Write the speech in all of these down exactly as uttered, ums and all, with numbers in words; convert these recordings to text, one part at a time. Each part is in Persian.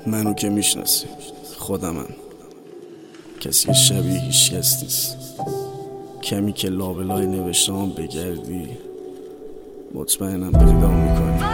منو که میشناسی خودمم، کسی که شبیه هیچ کس نیست. کمی که لابلای نوشتهام بگردی مطمئنم پیدا میکنی.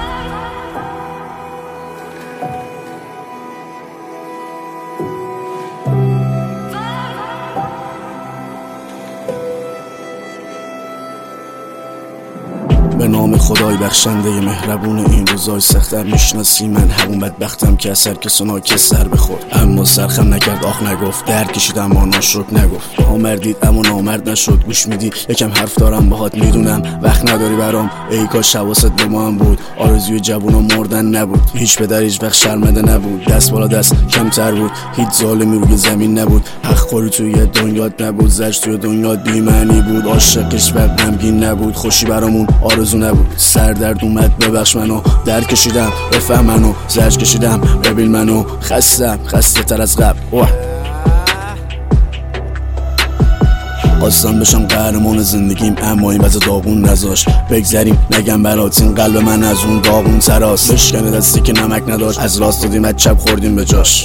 به نام خدای بخشنده مهربون این روزای سختم، میشناسی من همون بدبختم که اثر کسونا که سر بخورد، اما سرخم نکرد آخ نگفت، درد کشید اما ناشرک نگفت، نامردید اما نامرد نشد. گوش میدی یکم حرف دارم باهات میدونم، وقت نداری برام ای کاش حواست به ما هم بود. آرزوی جوونا مردن نبود، هیچ پدر هیچ وقت شرمنده نبود، دست بالا دست کمتر بود، هیچ ظالمی روی زمین نبود، حق خوری توی دنیات نبود، زجر توی دنیات بی معنی بود، عاشقش وقت غمگین نبود، خوشی برامون آرزو نبود، سر درد اومد ببخش منو، درد کشیدم بفهم منو، زجر کشیدم ببین منو، خستم خسته تر از قبل. اوه خواستم بشم قهرمان زندگیم اما این وضع داغون نذاشت بگذریم، نگم برات این قلب من از اون داغون تراست، بشکنه دستی که نمک نداشت، از راست دادیم از چپ خوردیم به جاش.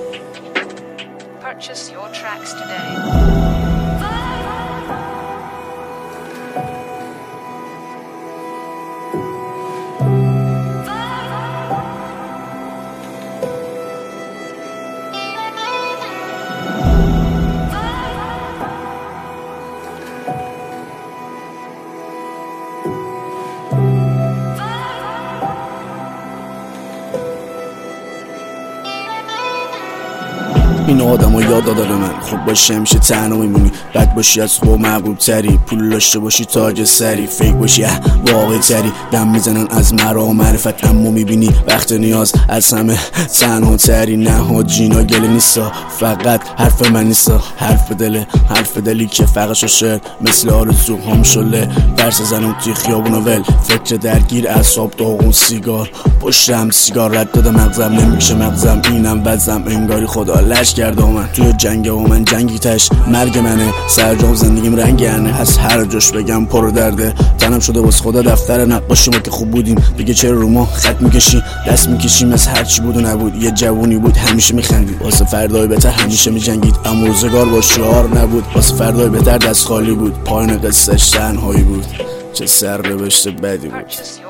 این آدم ها یاد داده من، خوب باشی همیشه تنها میمونی، بد باشی از خوب محبوب تری، پول داشته باشی تاج سری، فیک باشی اه واقعی تری، دم میزنن از مرا معرفت اما میبینی وقت نیاز از همه تنها تری. نه ها جینا گله نیستا، فقط حرف من نیستا، حرف دله حرف دلی که فقط شد مثل آرزو هم شله، برس زنم توی خیابون و ول، فکر درگیر اعصاب داغون، سیگار پشتم سیگار رد داده مغزم، نمیشه مغزم اینم وزم انگاری خدا لش کرده من توی جنگه و من جنگی تش مرگ منه، سرجام زندگیم رنگینه، از هر جاش بگم پر درده، تنم شده واسه خدا دفتر نقاشی ما که خوب بودیم، دیگه چرا رو ما خط میکشی دست میکشیم از هر چی بود و نبود، یه جوونی بود همیشه میخندید واسه فردای بهتر همیشه میجنگید، اما روزگار با شعار نبود، واسه فردای بهتر دست خالی بود، پایان قصهش تنهایی بود، چه سرنوشت بدی بود.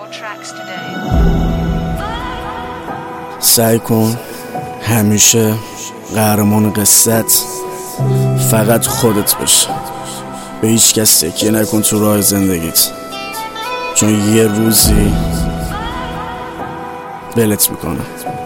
سعی کن همیشه قهرمان قصت فقط خودت باشه، به هیچ کس تکیه نکن تو راه زندگیت، چون یه روزی ولت میکنه.